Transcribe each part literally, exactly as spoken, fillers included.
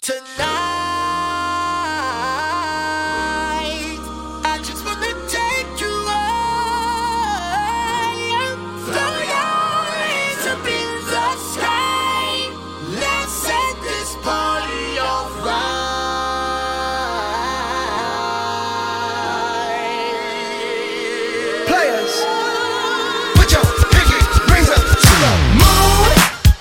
Tonight, I just wanna take you away. Throw your hands up in the sky. Let's set this party on fire. Players, put your pinky rings up to the moon.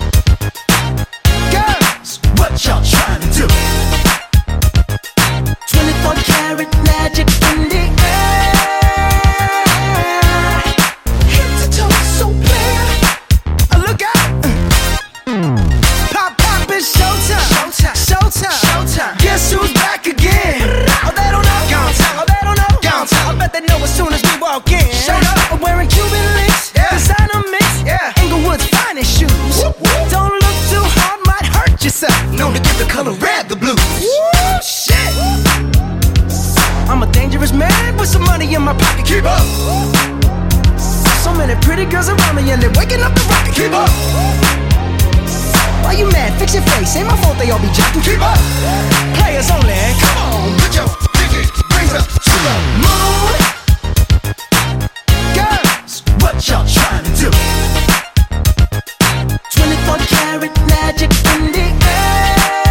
Girls, what y'all trying to do? twenty-four karat magic in the air. Head to toe, so clear. Uh, look out! Pop, pop, it's showtime. Showtime, showtime, showtime. Guess who's back again? Oh, they don't know. Gone time. Oh, they don't know. Gone time. I bet they know as soon as we walk in. Showed up. I'm wearing Cuban links. Yeah. Designer mix. Yeah. Inglewood's finest shoes. Whoop, whoop. Don't look too hard, might hurt yourself. Known to give the color red the blues. Woo, shit. I'm a dangerous man with some money in my pocket. Keep up. So many pretty girls around me and they're waking up the rocket. Keep up. Why you mad? Fix your face. Ain't my fault they all be jacking. Keep up. Players only. Come on, put your pinky rings up to the moon. Girls, what y'all trying to do? twenty-four karat magic in the air.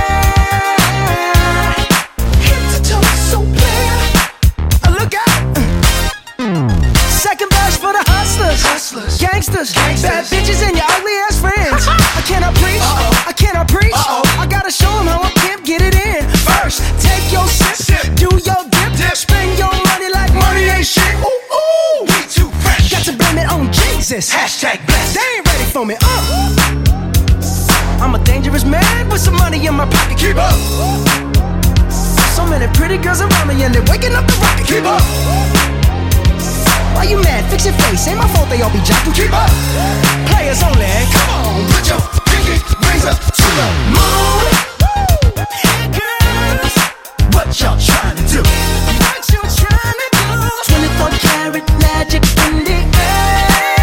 Head to toe, so clear. Uh, look out. Second verse for the hustlers, hustlers, gangsters, gangsters. Bad bitches and your ugly ass friends. I cannot preach, Uh-oh. I cannot preach. Uh-oh. I gotta show them how I pimp get it in. First, take your sip, sip. Do your dip, dip, spend your money like money ain't shit. Ooh, ooh, we too fresh. Got to blame it on Jesus. Hashtag blessed. They ain't ready for me. Uh. I'm a dangerous man with some money in my pocket. Keep up. So many pretty girls around me and they're waking up the rocket. Keep up. Why you mad? Fix your face. Ain't my fault they all be jocking. Keep up. Players only. Come on, put your pinky rings up to the moon. Hey girls, what y'all trying to do? What you trying to do? twenty-four karat magic in the air.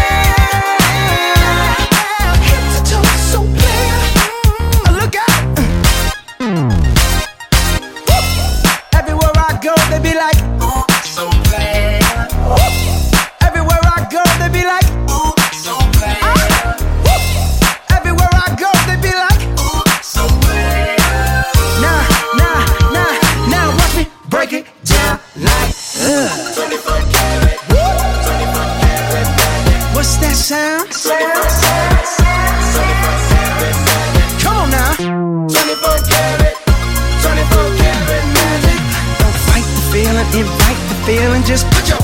Head to toe, so clear. Uh, look out. Woo. Everywhere I go, they be like, Ooh, so clear. woo. Everywhere I go, they be like, Ooh, so clear. woo. Everywhere I go, they be like, Ooh, so clear. nah, nah, nah, now watch me break it down like, uh. twenty-four karat, twenty-four karat magic. What's that sound? twenty-four karat, twenty-four karat magic. Come on now. twenty-four karat, twenty-four karat magic. Don't fight the feeling, invite the feeling, just Put your